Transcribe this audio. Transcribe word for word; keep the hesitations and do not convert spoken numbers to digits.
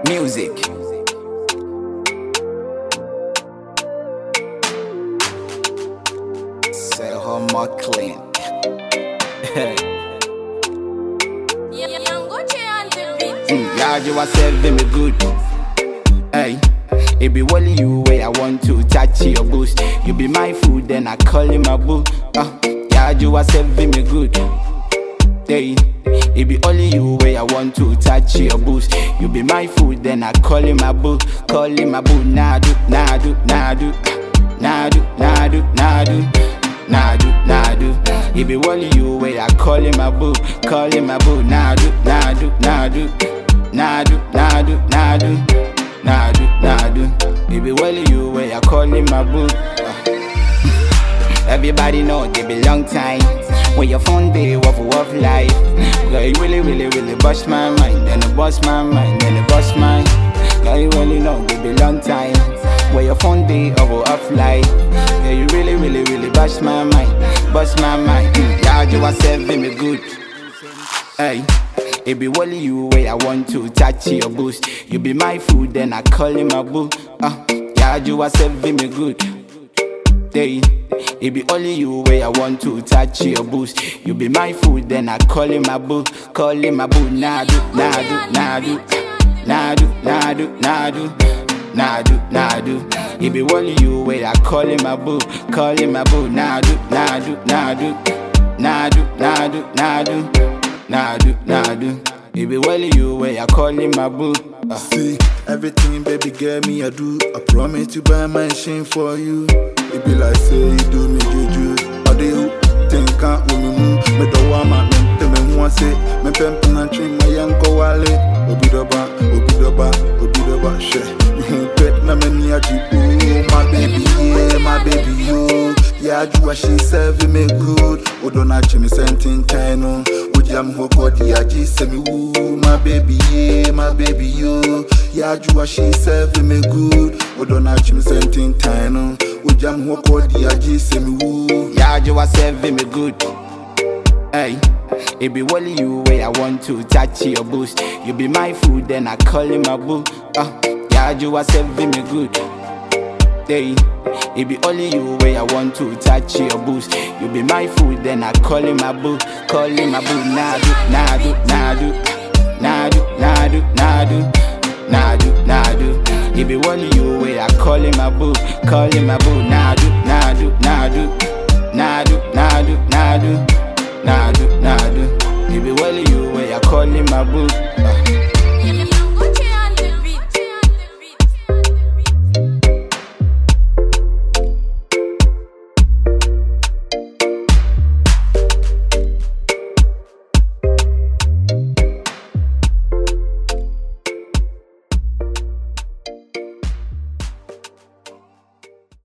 Music. Say homo clean. Yeah, you are serving me good. Hey, it be only you way I want to touch your boost. You be my food, then I call you my boo. Uh, yeah, you are serving me good. Hey, it be only you way I want to touch your boost. You be my food, then I call you my boo. Call you my boo. Nah do, nah do, nah do, nah do, nah do, nah do, nah do, nah do. It be only you way I call you my boo. Call you my boo. Nah do, nah do, nah do, nah do, nah do, nah do, nah do, nah do. It be only you way I call you my boo. Everybody know they be long time. When your phone day, waffle of life. Girl, you really, really, really bust my mind. Then it bust my mind, then it bust mine. Girl, you really know they be long time. When your phone day, waffle of life. Girl, you really, really, really bust my mind. Bust my mind. Mm, yeah, you are serving me good. Hey, it be only you way I want to touch your boost. You be my food, then I call you my boo. Uh, yeah, you are serving me good. Hey, it be only you way I want to touch your boost. You be my food, then I call you my boo. Call you my boo. Nah do, nah do, nah do, nah do, nah do, nah do, nah do, nah do. It be only you way I call you my boo. Call you my boo. Nah do, nah do, nah do, nah do, nah do, nah do, nah do, nah do. It be only you way I call you my boo. Uh. See, everything baby girl me I do. I promise to buy my shame for you. It be like say you do me juju. Or they who think can't with me move. Me do want my men tell me who I say. Me pimp and train my young go wale. Obi doba, obi doba, obi doba share. You pet na me ni aji. Oh my baby, yeah, my baby you. Yeah, you she serving me good. Odona chimi sentin chino. Ujam hoko di aji se me woo. My baby, yeah, my baby you. Yeah, you she serving me good. Odona chimi sentin chino. Ujam hoko di aji se me woo. Yeah, you are serving me good. Hey, it be only you way I want to touch your boost. You be my food, then I call you my boo. Uh, yeah, you are serving me good. Hey, it be only you way I want to touch your boost. You be my food, then I call you my boo. Call you my boo. Nah do, nah do, nah do, nah do, nah do, nah do, nah do, nah do. It be only you way I call you my boo. Call you my boo. Nah do, nah do, nah do, nah do, nah do, nah do, nah do, nah do. It be only you way I call you my boo. Uh.